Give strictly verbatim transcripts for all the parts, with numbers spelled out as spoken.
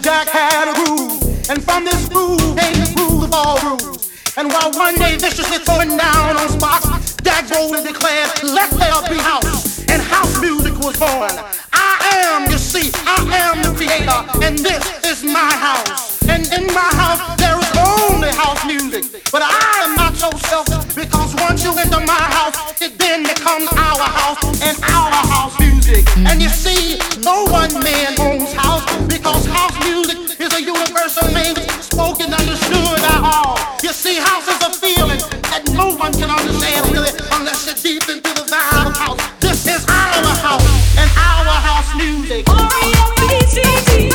Jack had a groove, and from this groove came the groove of all grooves. And while one day viciously throwing down on spots, Jack boldly declared, let there be house, and house music was born. I am, you see, I am the creator, and this is my house. And in my house there is only house music, but I am not so selfish, because once you enter my house, it then becomes our house and our house music. And you see, no one man owns house, because house music is a universal language spoken, understood by all. You see, house is a feeling that no one can understand really unless you're deep into the vibe of house. This is our house and our house music. R E O B C T.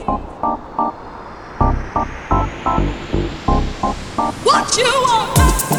What you want?